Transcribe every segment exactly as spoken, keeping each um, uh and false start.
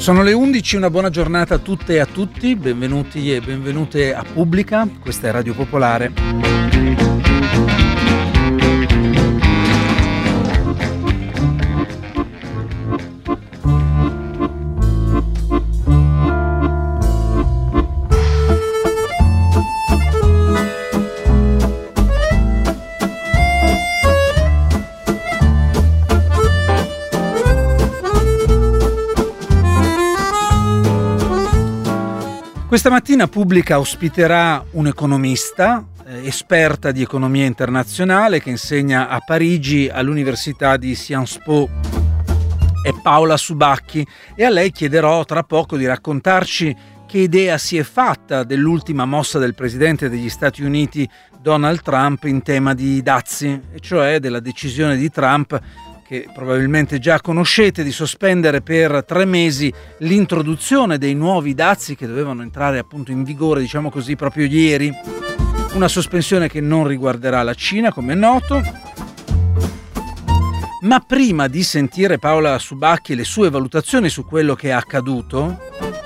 Sono le undici, una buona giornata a tutte e a tutti, benvenuti e benvenute a Pubblica, questa è Radio Popolare. Questa mattina Pubblica ospiterà un economista, eh, esperta di economia internazionale, che insegna a Parigi all'Università di Sciences Po. È Paola Subacchi e a lei chiederò tra poco di raccontarci che idea si è fatta dell'ultima mossa del presidente degli Stati Uniti Donald Trump in tema di dazi, e cioè della decisione di Trump, che probabilmente già conoscete, di sospendere per tre mesi l'introduzione dei nuovi dazi che dovevano entrare appunto in vigore, diciamo così, proprio ieri. Una sospensione che non riguarderà la Cina, come è noto. Ma prima di sentire Paola Subacchi e le sue valutazioni su quello che è accaduto,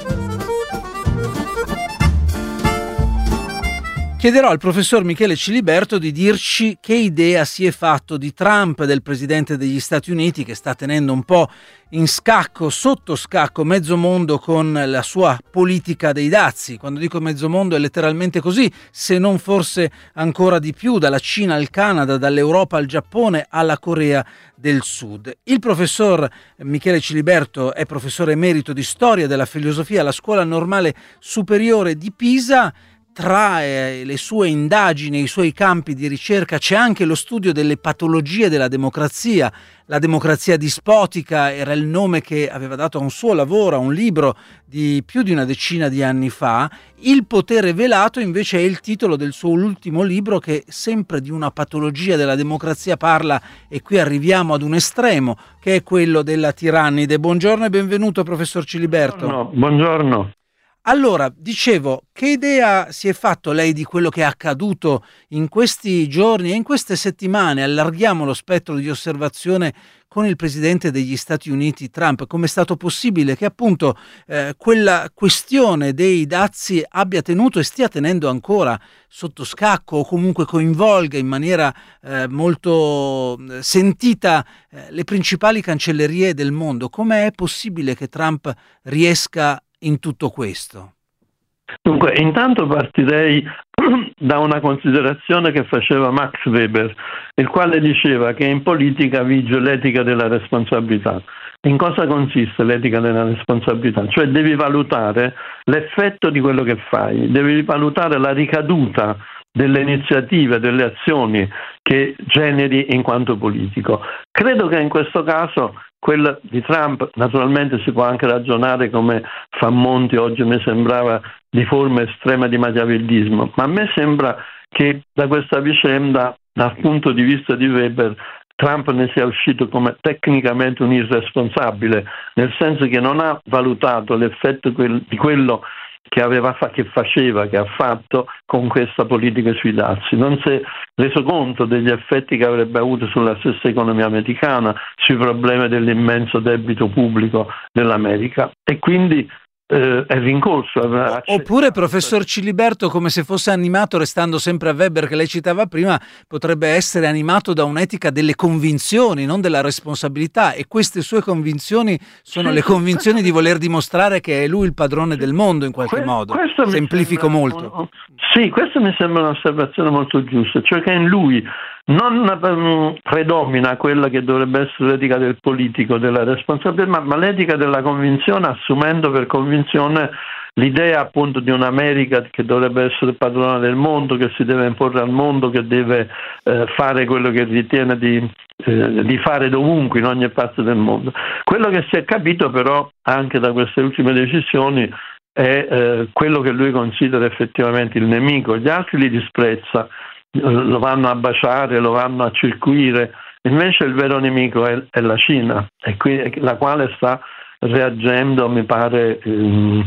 chiederò al professor Michele Ciliberto di dirci che idea si è fatto di Trump, del presidente degli Stati Uniti, che sta tenendo un po' in scacco, sotto scacco, mezzo mondo con la sua politica dei dazi. Quando dico mezzo mondo è letteralmente così, se non forse ancora di più, dalla Cina al Canada, dall'Europa al Giappone alla Corea del Sud. Il professor Michele Ciliberto è professore emerito di storia della filosofia alla Scuola Normale Superiore di Pisa. Tra eh, le sue indagini e i suoi campi di ricerca c'è anche lo studio delle patologie della democrazia. La democrazia dispotica era il nome che aveva dato a un suo lavoro, a un libro di più di una decina di anni fa. Il potere velato invece è il titolo del suo ultimo libro, che sempre di una patologia della democrazia parla, e qui arriviamo ad un estremo, che è quello della tirannide. Buongiorno e benvenuto, professor Ciliberto. Buongiorno. Buongiorno. Allora, dicevo, che idea si è fatto lei di quello che è accaduto in questi giorni e in queste settimane? Allarghiamo lo spettro di osservazione con il presidente degli Stati Uniti Trump. Come è stato possibile che appunto eh, quella questione dei dazi abbia tenuto e stia tenendo ancora sotto scacco, o comunque coinvolga in maniera eh, molto sentita eh, le principali cancellerie del mondo? Come è possibile che Trump riesca in tutto questo? Dunque, intanto partirei da una considerazione che faceva Max Weber, il quale diceva che in politica vige l'etica della responsabilità. In cosa consiste l'etica della responsabilità? Cioè devi valutare l'effetto di quello che fai, devi valutare la ricaduta delle iniziative, delle azioni che generi in quanto politico. Credo che in questo caso quella di Trump, naturalmente si può anche ragionare come fa Monti oggi, mi sembrava di forma estrema di machiavellismo, ma a me sembra che da questa vicenda, dal punto di vista di Weber, Trump ne sia uscito come tecnicamente un irresponsabile, nel senso che non ha valutato l'effetto di quello che aveva fa- che faceva, che ha fatto con questa politica sui dazi. Non si è reso conto degli effetti che avrebbe avuto sulla stessa economia americana, sui problemi dell'immenso debito pubblico dell'America, e quindi eh, è rincorso. Oppure, professor Ciliberto, come se fosse animato, restando sempre a Weber che lei citava prima, potrebbe essere animato da un'etica delle convinzioni, non della responsabilità, e queste sue convinzioni sono sì, le convinzioni questo... di voler dimostrare che è lui il padrone del mondo, in qualche que- modo. Semplifico molto. Un... Sì, questa mi sembra un'osservazione molto giusta, cioè che in lui non um, predomina quella che dovrebbe essere l'etica del politico, della responsabilità, ma, ma l'etica della convinzione, assumendo per convinzione l'idea appunto di un'America che dovrebbe essere padrona del mondo, che si deve imporre al mondo, che deve eh, fare quello che ritiene di, eh, di fare dovunque, in ogni parte del mondo. Quello che si è capito però anche da queste ultime decisioni è eh, quello che lui considera effettivamente il nemico. Gli altri li disprezza, lo vanno a baciare, lo vanno a circuire, invece il vero nemico è, è la Cina, e qui, la quale sta reagendo, mi pare, in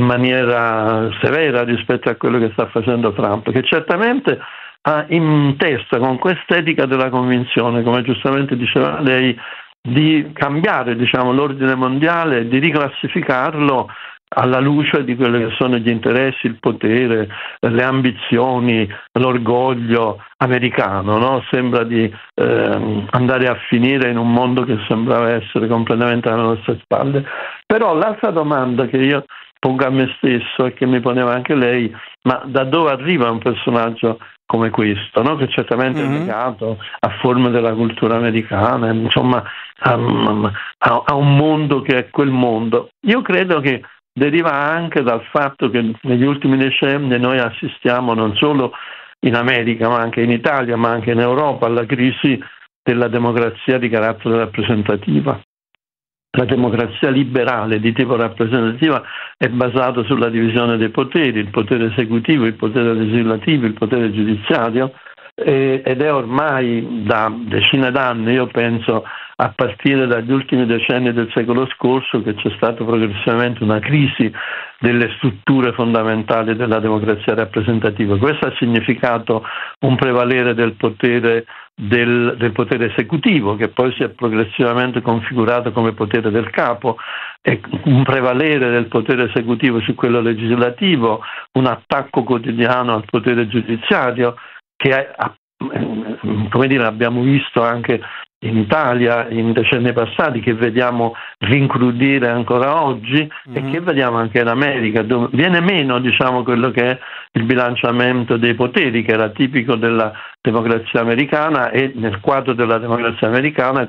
maniera severa rispetto a quello che sta facendo Trump, che certamente ha in testa, con quest'etica della convinzione, come giustamente diceva lei, di cambiare, diciamo, l'ordine mondiale, di riclassificarlo alla luce di quelli che sono gli interessi, il potere, le ambizioni, l'orgoglio americano, no? Sembra di eh, andare a finire in un mondo che sembrava essere completamente alle nostre spalle. Però l'altra domanda che io pongo a me stesso e che mi poneva anche lei: ma da dove arriva un personaggio come questo, no? Che certamente mm-hmm. è legato a forme della cultura americana, insomma a, a, a un mondo che è quel mondo? Io credo che deriva anche dal fatto che negli ultimi decenni noi assistiamo non solo in America ma anche in Italia, ma anche in Europa, alla crisi della democrazia di carattere rappresentativa. La democrazia liberale di tipo rappresentativa è basata sulla divisione dei poteri, il potere esecutivo, il potere legislativo, il potere giudiziario, ed è ormai da decine d'anni, io penso a partire dagli ultimi decenni del secolo scorso, che c'è stata progressivamente una crisi delle strutture fondamentali della democrazia rappresentativa. Questo ha significato un prevalere del potere del, del potere esecutivo, che poi si è progressivamente configurato come potere del capo, e un prevalere del potere esecutivo su quello legislativo, un attacco quotidiano al potere giudiziario, che è, come dire, abbiamo visto anche in Italia in decenni passati, che vediamo rincrudire ancora oggi, mm-hmm. e che vediamo anche in America, dove viene meno, diciamo, quello che è il bilanciamento dei poteri, che era tipico della democrazia americana, e nel quadro della democrazia americana.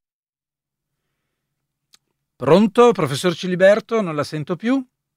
Pronto, professor Ciliberto? Non la sento più?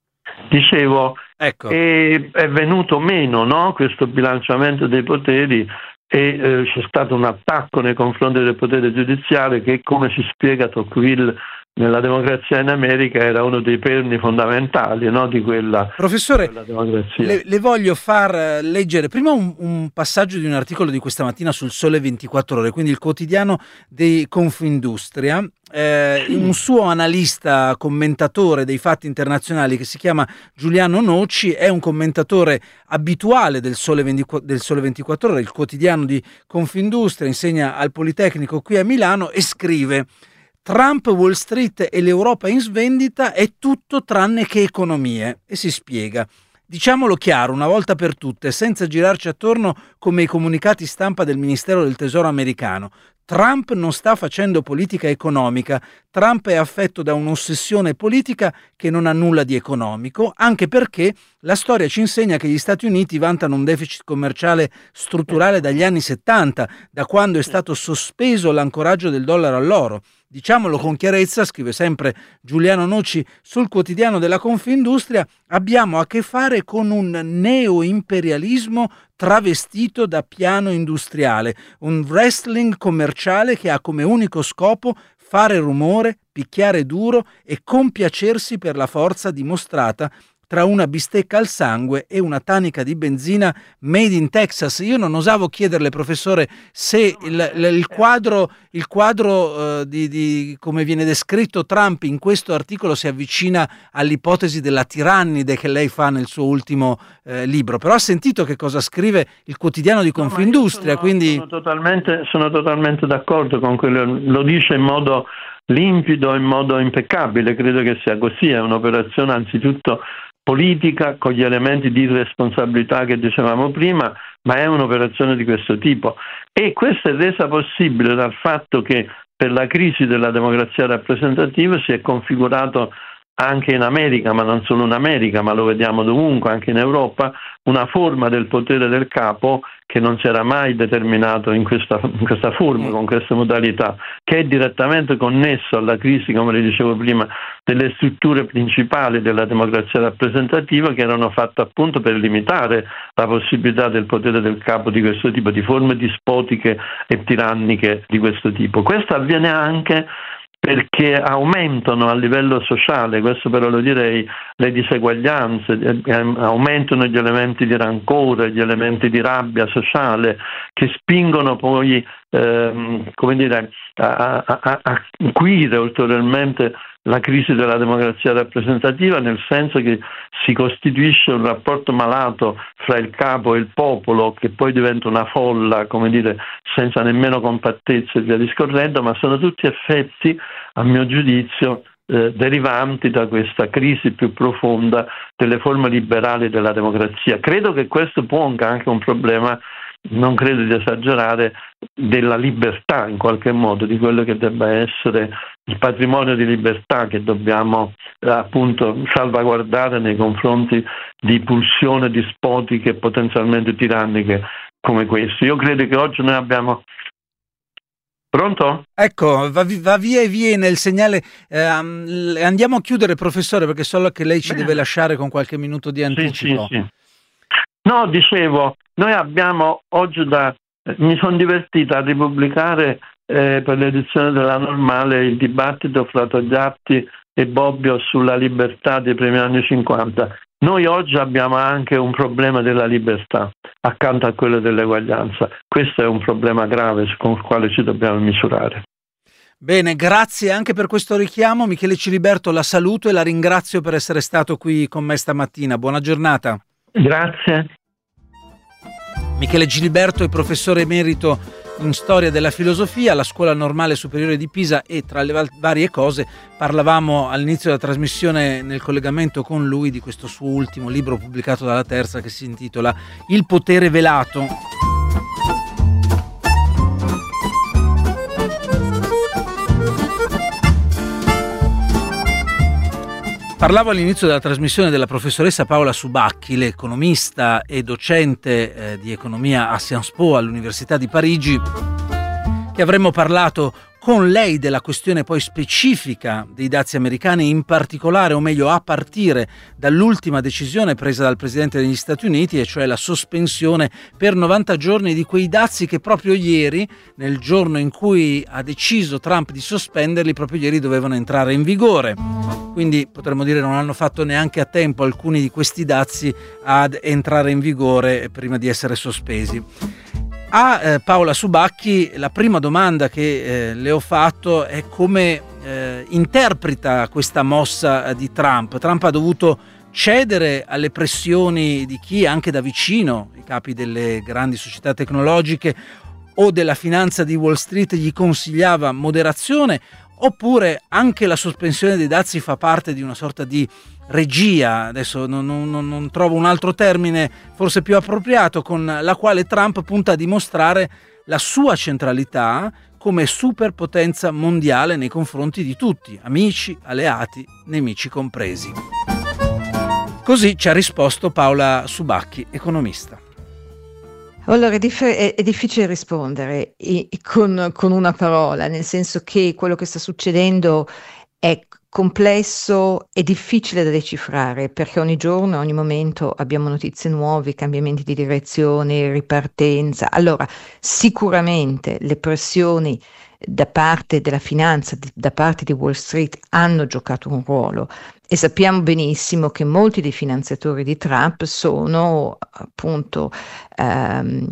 Dicevo, ecco. è, è venuto meno, no, questo bilanciamento dei poteri, e eh, c'è stato un attacco nei confronti del potere giudiziario che, come si spiega Tocqueville nella democrazia in America, era uno dei perni fondamentali, no, di quella, Professore, quella democrazia. Le, le voglio far leggere prima un, un passaggio di un articolo di questa mattina sul Sole ventiquattro Ore, quindi il quotidiano di Confindustria. Eh, un suo analista commentatore dei fatti internazionali, che si chiama Giuliano Noci, è un commentatore abituale del Sole ventiquattro Ore, il quotidiano di Confindustria, insegna al Politecnico qui a Milano e scrive: Trump, Wall Street e l'Europa in svendita è tutto tranne che economie. E si spiega. Diciamolo chiaro, una volta per tutte, senza girarci attorno come i comunicati stampa del Ministero del Tesoro americano. Trump non sta facendo politica economica, Trump è affetto da un'ossessione politica che non ha nulla di economico, anche perché la storia ci insegna che gli Stati Uniti vantano un deficit commerciale strutturale dagli anni settanta, da quando è stato sospeso l'ancoraggio del dollaro all'oro. Diciamolo con chiarezza, scrive sempre Giuliano Noci sul quotidiano della Confindustria, abbiamo a che fare con un neoimperialismo travestito da piano industriale, un wrestling commerciale che ha come unico scopo fare rumore, picchiare duro e compiacersi per la forza dimostrata tra una bistecca al sangue e una tanica di benzina made in Texas. Io non osavo chiederle, professore, se il, il quadro, il quadro uh, di, di come viene descritto Trump in questo articolo si avvicina all'ipotesi della tirannide che lei fa nel suo ultimo eh, libro. Però ha sentito che cosa scrive il quotidiano di Confindustria, no, sono, quindi... Sono totalmente, sono totalmente d'accordo con quello, lo dice in modo limpido, in modo impeccabile, credo che sia così, è un'operazione anzitutto politica con gli elementi di responsabilità che dicevamo prima, ma è un'operazione di questo tipo, e questa è resa possibile dal fatto che per la crisi della democrazia rappresentativa si è configurato anche in America, ma non solo in America, ma lo vediamo dovunque, anche in Europa, una forma del potere del capo che non si era mai determinato in questa, in questa forma, con queste modalità, che è direttamente connesso alla crisi, come le dicevo prima, delle strutture principali della democrazia rappresentativa, che erano fatte appunto per limitare la possibilità del potere del capo di questo tipo, di forme dispotiche e tiranniche di questo tipo. Questo avviene anche perché aumentano a livello sociale, questo però lo direi, le diseguaglianze, aumentano gli elementi di rancore, gli elementi di rabbia sociale, che spingono poi ehm, come dire, a, a, a acuire ulteriormente la crisi della democrazia rappresentativa, nel senso che si costituisce un rapporto malato fra il capo e il popolo, che poi diventa una folla, come dire, senza nemmeno compattezza e via discorrendo, ma sono tutti effetti, a mio giudizio, eh, derivanti da questa crisi più profonda delle forme liberali della democrazia. Credo che questo ponga anche un problema, non credo di esagerare, della libertà in qualche modo, di quello che debba essere il patrimonio di libertà che dobbiamo eh, appunto salvaguardare nei confronti di pulsioni dispotiche e potenzialmente tiranniche come queste. Io credo che oggi noi abbiamo... Pronto? Ecco, va, va via e viene il segnale. Eh, andiamo a chiudere, professore, perché so che lei ci Bene. deve lasciare con qualche minuto di anticipo. Sì, sì, sì. No, dicevo, noi abbiamo oggi da... Mi sono divertita a ripubblicare eh, per l'edizione della Normale il dibattito fra Togliatti e Bobbio sulla libertà dei primi anni cinquanta. Noi oggi abbiamo anche un problema della libertà accanto a quello dell'eguaglianza. Questo è un problema grave con il quale ci dobbiamo misurare. Bene, grazie anche per questo richiamo. Michele Ciliberto, la saluto e la ringrazio per essere stato qui con me stamattina. Buona giornata. Grazie. Michele Ciliberto è professore emerito in storia della filosofia alla Scuola Normale Superiore di Pisa e, tra le varie cose, parlavamo all'inizio della trasmissione nel collegamento con lui di questo suo ultimo libro pubblicato dalla Terza che si intitola Il potere velato. Parlavo all'inizio della trasmissione della professoressa Paola Subacchi, l'economista e docente eh, di economia a Sciences Po all'Università di Parigi, che avremmo parlato con lei della questione poi specifica dei dazi americani, in particolare, o meglio a partire dall'ultima decisione presa dal Presidente degli Stati Uniti, e cioè la sospensione per novanta giorni di quei dazi che proprio ieri, nel giorno in cui ha deciso Trump di sospenderli, proprio ieri dovevano entrare in vigore. Quindi potremmo dire non hanno fatto neanche a tempo alcuni di questi dazi ad entrare in vigore prima di essere sospesi. A eh, Paola Subacchi la prima domanda che eh, le ho fatto è come eh, interpreta questa mossa di Trump. Trump ha dovuto cedere alle pressioni di chi, anche da vicino, i capi delle grandi società tecnologiche o della finanza di Wall Street gli consigliava moderazione, oppure anche la sospensione dei dazi fa parte di una sorta di regia, adesso non, non, non trovo un altro termine forse più appropriato, con la quale Trump punta a dimostrare la sua centralità come superpotenza mondiale nei confronti di tutti, amici, alleati, nemici compresi. Così ci ha risposto Paola Subacchi, economista. Allora è, dif- è, è difficile rispondere e, e con, con una parola, nel senso che quello che sta succedendo è complesso e difficile da decifrare, perché ogni giorno, ogni momento abbiamo notizie nuove, cambiamenti di direzione, ripartenza. Allora, sicuramente le pressioni da parte della finanza, da parte di Wall Street hanno giocato un ruolo, e sappiamo benissimo che molti dei finanziatori di Trump sono appunto ehm,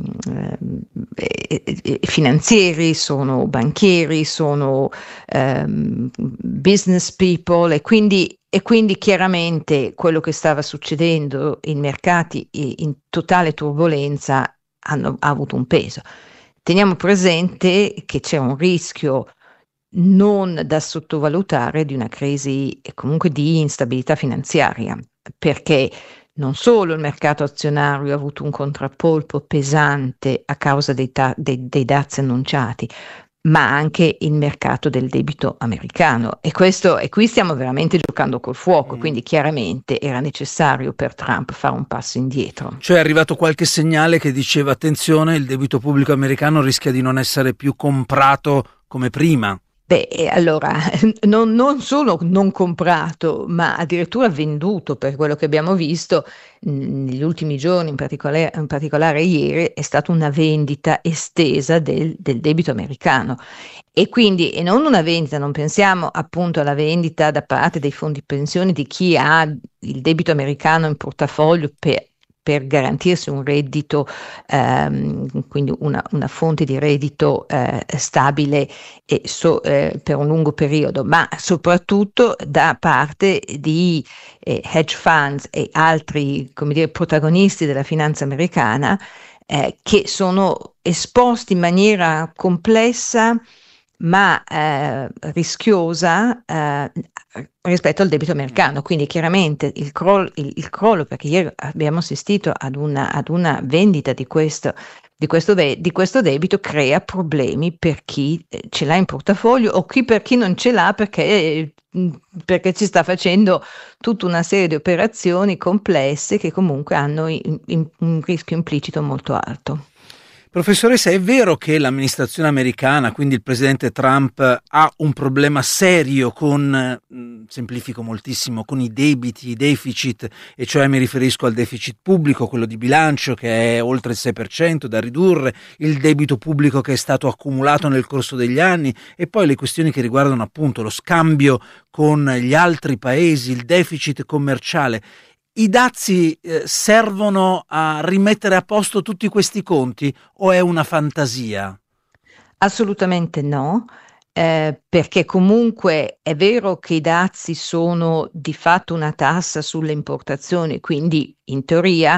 eh, finanzieri, sono banchieri, sono ehm, business people, e quindi, e quindi chiaramente quello che stava succedendo in mercati in totale turbolenza hanno, ha avuto un peso. Teniamo presente che c'è un rischio non da sottovalutare di una crisi e comunque di instabilità finanziaria, perché non solo il mercato azionario ha avuto un contraccolpo pesante a causa dei, ta- dei, dei dazi annunciati, ma anche il mercato del debito americano, e questo, e qui stiamo veramente giocando col fuoco, quindi chiaramente era necessario per Trump fare un passo indietro. Cioè è arrivato qualche segnale che diceva attenzione, il debito pubblico americano rischia di non essere più comprato come prima. Beh, allora, non, non solo non comprato, ma addirittura venduto, per quello che abbiamo visto negli ultimi giorni, in particolare, in particolare ieri, è stata una vendita estesa del, del debito americano. E quindi, e non una vendita, non pensiamo appunto alla vendita da parte dei fondi pensioni di chi ha il debito americano in portafoglio per per garantirsi un reddito, ehm, quindi una, una fonte di reddito eh, stabile e so, eh, per un lungo periodo, ma soprattutto da parte di eh, hedge funds e altri, come dire, protagonisti della finanza americana eh, che sono esposti in maniera complessa ma eh, rischiosa eh, rispetto al debito americano. Quindi chiaramente il crollo, il, il crollo perché ieri abbiamo assistito ad una, ad una vendita di questo, di, questo de- di questo debito, crea problemi per chi ce l'ha in portafoglio o chi per chi non ce l'ha perché, perché ci sta facendo tutta una serie di operazioni complesse che comunque hanno in, in, un rischio implicito molto alto. Professoressa, è vero che l'amministrazione americana, quindi il presidente Trump, ha un problema serio con, semplifico moltissimo, con i debiti, i deficit, e cioè mi riferisco al deficit pubblico, quello di bilancio che è oltre il sei per cento da ridurre, il debito pubblico che è stato accumulato nel corso degli anni e poi le questioni che riguardano appunto lo scambio con gli altri paesi, il deficit commerciale. I dazi eh, servono a rimettere a posto tutti questi conti o è una fantasia? Assolutamente no, eh, perché comunque è vero che i dazi sono di fatto una tassa sulle importazioni, quindi in teoria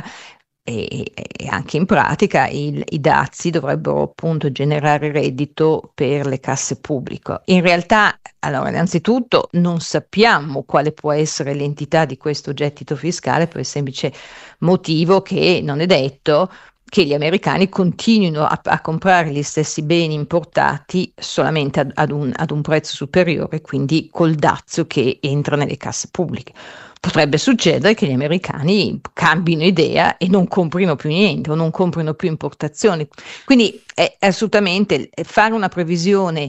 e, e anche in pratica il, i dazi dovrebbero appunto generare reddito per le casse pubbliche. In realtà, allora, innanzitutto non sappiamo quale può essere l'entità di questo gettito fiscale per il semplice motivo che non è detto che gli americani continuino a, a comprare gli stessi beni importati solamente ad, ad, un, ad un prezzo superiore, quindi col dazio che entra nelle casse pubbliche. Potrebbe succedere che gli americani cambino idea e non comprino più niente o non comprino più importazioni. Quindi è assolutamente fare una previsione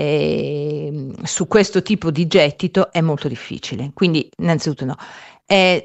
eh, su questo tipo di gettito è molto difficile. Quindi innanzitutto no. È,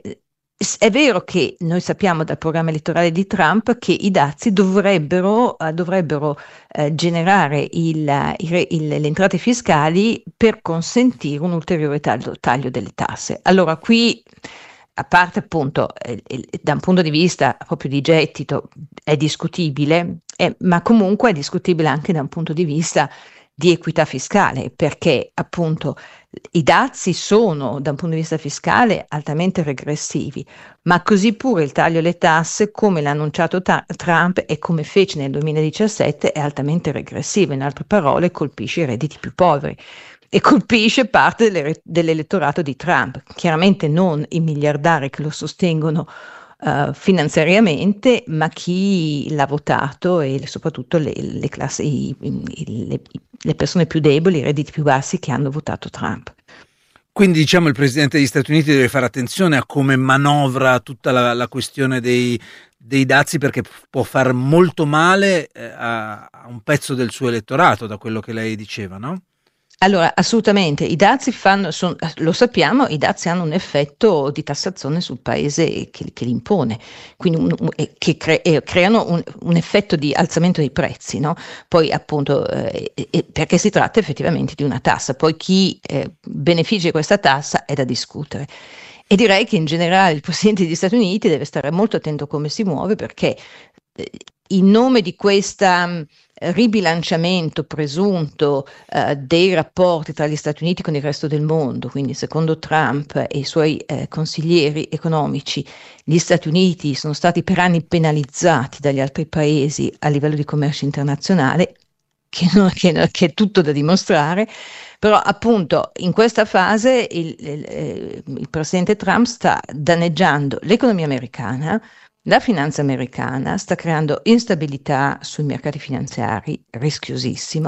È vero che noi sappiamo dal programma elettorale di Trump che i dazi dovrebbero, uh, dovrebbero uh, generare il, il, il, le entrate fiscali per consentire un ulteriore taglio, taglio delle tasse. Allora qui, a parte appunto eh, eh, da un punto di vista proprio di gettito è discutibile, eh, ma comunque è discutibile anche da un punto di vista di equità fiscale, perché appunto i dazi sono da un punto di vista fiscale altamente regressivi, ma così pure il taglio alle tasse, come l'ha annunciato ta- Trump e come fece nel duemiladiciassette, è altamente regressivo. In altre parole, colpisce i redditi più poveri e colpisce parte delle, dell'elettorato di Trump, chiaramente non i miliardari che lo sostengono Uh, finanziariamente, ma chi l'ha votato e soprattutto le, le classi, i, i, le, le persone più deboli, i redditi più bassi che hanno votato Trump. Quindi diciamo il presidente degli Stati Uniti deve fare attenzione a come manovra tutta la, la questione dei, dei dazi, perché può far molto male eh, a, a un pezzo del suo elettorato, da quello che lei diceva, no? Allora, assolutamente, i dazi fanno, son, lo sappiamo, i dazi hanno un effetto di tassazione sul paese che, che li impone, quindi un, un, che cre, eh, creano un, un effetto di alzamento dei prezzi, no? Poi appunto, eh, eh, perché si tratta effettivamente di una tassa, poi chi eh, beneficia di questa tassa è da discutere. E direi che in generale il Presidente degli Stati Uniti deve stare molto attento a come si muove, perché eh, in nome di questa ribilanciamento presunto eh, dei rapporti tra gli Stati Uniti con il resto del mondo, quindi secondo Trump e i suoi eh, consiglieri economici, gli Stati Uniti sono stati per anni penalizzati dagli altri paesi a livello di commercio internazionale, che, non, che, che è tutto da dimostrare, però appunto in questa fase il, il, il presidente Trump sta danneggiando l'economia americana. La finanza americana sta creando instabilità sui mercati finanziari, rischiosissimo,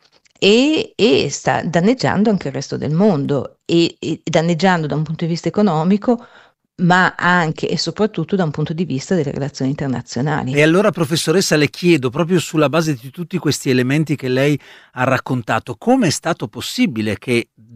e, e sta danneggiando anche il resto del mondo, e, e danneggiando da un punto di vista economico, ma anche e soprattutto da un punto di vista delle relazioni internazionali. E allora, professoressa, le chiedo, proprio sulla base di tutti questi elementi che lei ha raccontato, come è stato possibile che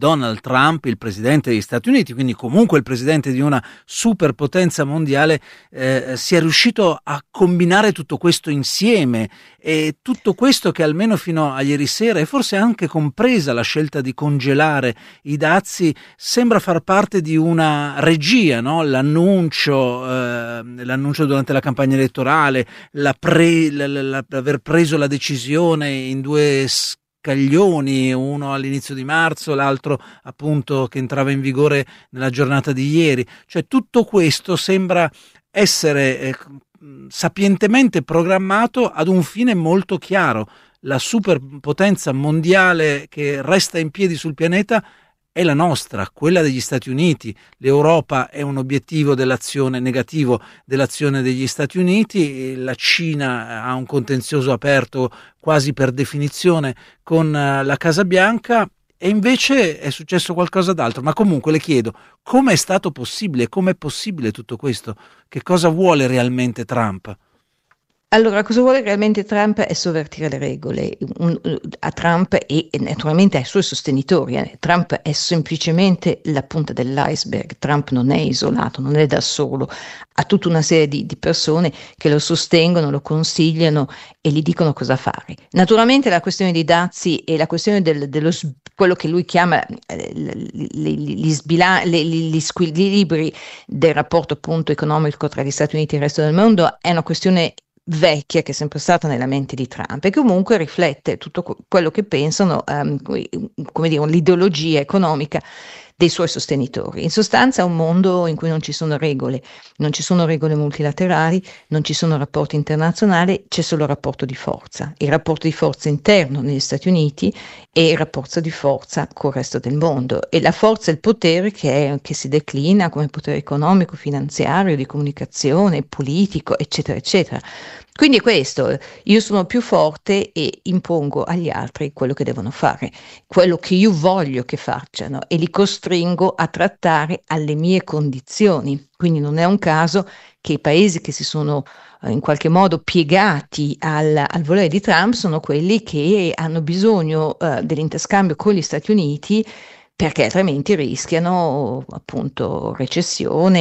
Donald Trump, il presidente degli Stati Uniti, quindi comunque il presidente di una superpotenza mondiale, eh, sia riuscito a combinare tutto questo insieme, e tutto questo che almeno fino a ieri sera, e forse anche compresa la scelta di congelare i dazi, sembra far parte di una regia, no? L'annuncio, eh, l'annuncio durante la campagna elettorale, la pre, la, la, la, aver preso la decisione in due scaglioni, uno all'inizio di marzo, l'altro appunto che entrava in vigore nella giornata di ieri. Cioè tutto questo sembra essere eh, sapientemente programmato ad un fine molto chiaro. La superpotenza mondiale che resta in piedi sul pianeta è la nostra, quella degli Stati Uniti. L'Europa è un obiettivo dell'azione negativo dell'azione degli Stati Uniti, la Cina ha un contenzioso aperto quasi per definizione con la Casa Bianca, e invece è successo qualcosa d'altro. Ma comunque le chiedo, come è stato possibile, come è possibile tutto questo? Che cosa vuole realmente Trump? Allora, cosa vuole realmente Trump è sovvertire le regole. Un, a Trump e, e naturalmente ai suoi sostenitori. Eh. Trump è semplicemente la punta dell'iceberg. Trump non è isolato, non è da solo. Ha tutta una serie di, di persone che lo sostengono, lo consigliano e gli dicono cosa fare. Naturalmente la questione dei dazi e la questione del, dello quello che lui chiama eh, gli, gli, sbilan- gli, gli squilibri del rapporto appunto economico tra gli Stati Uniti e il resto del mondo è una questione vecchia che è sempre stata nella mente di Trump e comunque riflette tutto quello che pensano, um, come dire, l'ideologia economica dei suoi sostenitori. In sostanza è un mondo in cui non ci sono regole, non ci sono regole multilaterali, non ci sono rapporti internazionali, c'è solo rapporto di forza, il rapporto di forza interno negli Stati Uniti e il rapporto di forza con il resto del mondo, e la forza e il potere che, è, che si declina come potere economico, finanziario, di comunicazione, politico, eccetera, eccetera. Quindi è questo, io sono più forte e impongo agli altri quello che devono fare, quello che io voglio che facciano, e li costringo a trattare alle mie condizioni. Quindi non è un caso che i paesi che si sono eh, in qualche modo piegati al, al volere di Trump sono quelli che hanno bisogno eh, dell'interscambio con gli Stati Uniti, perché altrimenti rischiano appunto recessione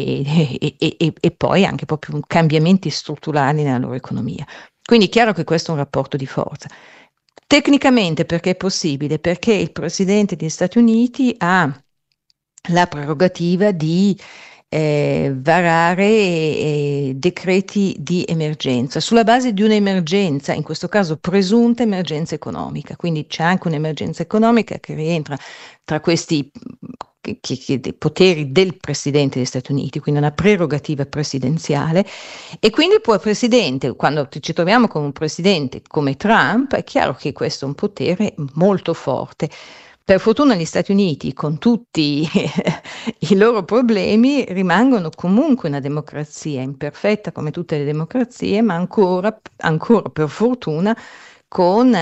e, e, e, e poi anche proprio cambiamenti strutturali nella loro economia. Quindi è chiaro che questo è un rapporto di forza. Tecnicamente perché è possibile? Perché il presidente degli Stati Uniti ha la prerogativa di eh, varare eh, decreti di emergenza sulla base di un'emergenza, in questo caso presunta emergenza economica. Quindi c'è anche un'emergenza economica che rientra tra questi che, che, che, poteri del presidente degli Stati Uniti, quindi una prerogativa presidenziale, e quindi poi il presidente, quando ci troviamo con un presidente come Trump, è chiaro che questo è un potere molto forte. Per fortuna gli Stati Uniti, con tutti i loro problemi, rimangono comunque una democrazia imperfetta come tutte le democrazie, ma ancora, ancora per fortuna con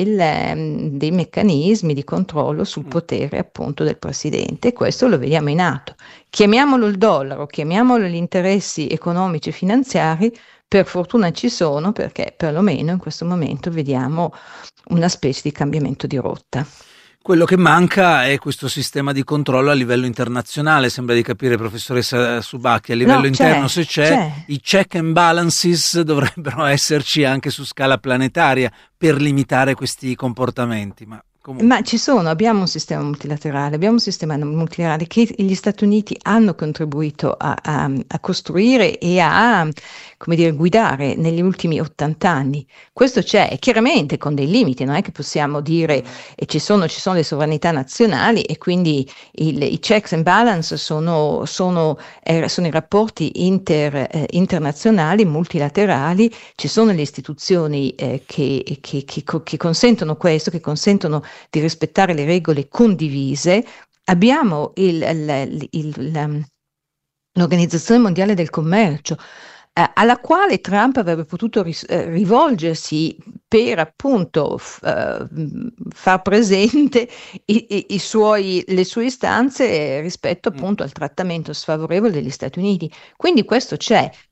del, dei meccanismi di controllo sul potere appunto del presidente, e questo lo vediamo in atto. Chiamiamolo il dollaro, chiamiamolo gli interessi economici e finanziari, per fortuna ci sono, perché perlomeno in questo momento vediamo una specie di cambiamento di rotta. Quello che manca è questo sistema di controllo a livello internazionale, sembra di capire, professoressa Subacchi. A livello no, interno, c'è, se c'è, c'è, i check and balances dovrebbero esserci anche su scala planetaria per limitare questi comportamenti. Ma comunque. Ma ci sono, abbiamo un sistema multilaterale, abbiamo un sistema multilaterale che gli Stati Uniti hanno contribuito a, a, a costruire e a, come dire, guidare negli ultimi ottanta anni. Questo c'è, chiaramente con dei limiti, non è che possiamo dire, e ci sono, ci sono le sovranità nazionali, e quindi il, i checks and balance sono, sono, eh, sono i rapporti inter, eh, internazionali, multilaterali, ci sono le istituzioni eh, che, che, che, che consentono questo, che consentono di rispettare le regole condivise. Abbiamo il, il, il, l'Organizzazione Mondiale del Commercio, eh, alla quale Trump avrebbe potuto ris- eh, rivolgersi per appunto f- eh, far presente i, i, i suoi, le sue istanze rispetto appunto al trattamento sfavorevole degli Stati Uniti. Quindi questo c'è.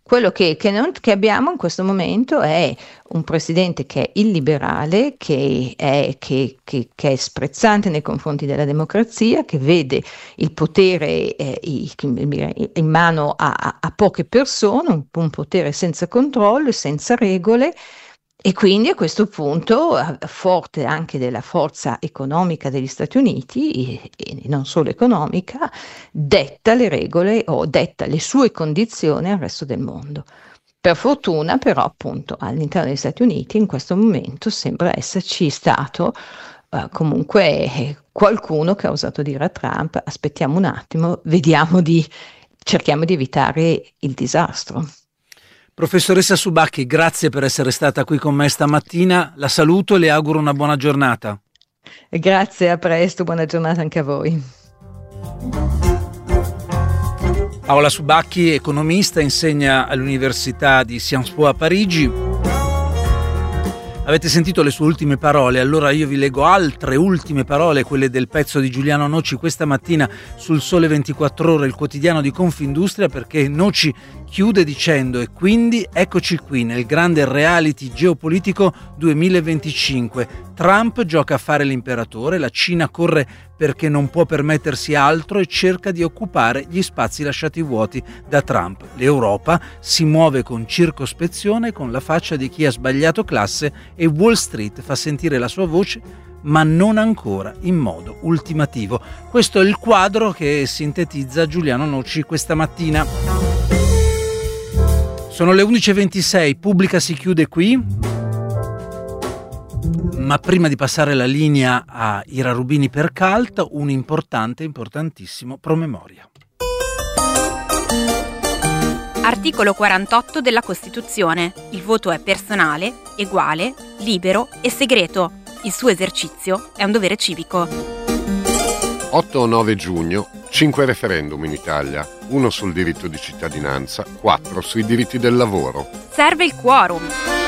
Quello che, che, non, che abbiamo in questo momento è un presidente che è illiberale, che è, che, che, che è sprezzante nei confronti della democrazia, che vede il potere eh, in mano a, a poche persone, un, un potere senza controllo, senza regole. E quindi a questo punto, forte anche della forza economica degli Stati Uniti, e, e non solo economica, detta le regole o detta le sue condizioni al resto del mondo. Per fortuna però appunto all'interno degli Stati Uniti in questo momento sembra esserci stato uh, comunque qualcuno che ha osato dire a Trump: aspettiamo un attimo, vediamo di, cerchiamo di evitare il disastro. Professoressa Subacchi, grazie per essere stata qui con me stamattina, la saluto e le auguro una buona giornata. Grazie, a presto, buona giornata anche a voi. Paola Subacchi, economista, insegna all'Università di Sciences Po a Parigi. Avete sentito le sue ultime parole, allora io vi leggo altre ultime parole, quelle del pezzo di Giuliano Noci questa mattina sul Sole ventiquattro Ore, il quotidiano di Confindustria, perché Noci chiude dicendo: e quindi eccoci qui nel grande reality geopolitico duemilaventicinque. Trump gioca a fare l'imperatore, la Cina corre perché non può permettersi altro e cerca di occupare gli spazi lasciati vuoti da Trump. L'Europa si muove con circospezione, con la faccia di chi ha sbagliato classe, e Wall Street fa sentire la sua voce, ma non ancora in modo ultimativo. Questo è il quadro che sintetizza Giuliano Noci questa mattina. Sono le undici e ventisei, Pubblica si chiude qui. Ma prima di passare la linea a Ira Rubini per Calt, un importante, importantissimo promemoria. Articolo quarantotto della Costituzione. Il voto è personale, eguale, libero e segreto. Il suo esercizio è un dovere civico. otto o nove giugno, cinque referendum in Italia, uno sul diritto di cittadinanza, quattro sui diritti del lavoro. Serve il quorum.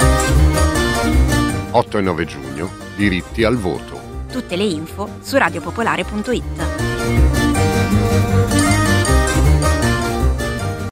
otto e nove giugno, diritti al voto. Tutte le info su radiopopolare punto it.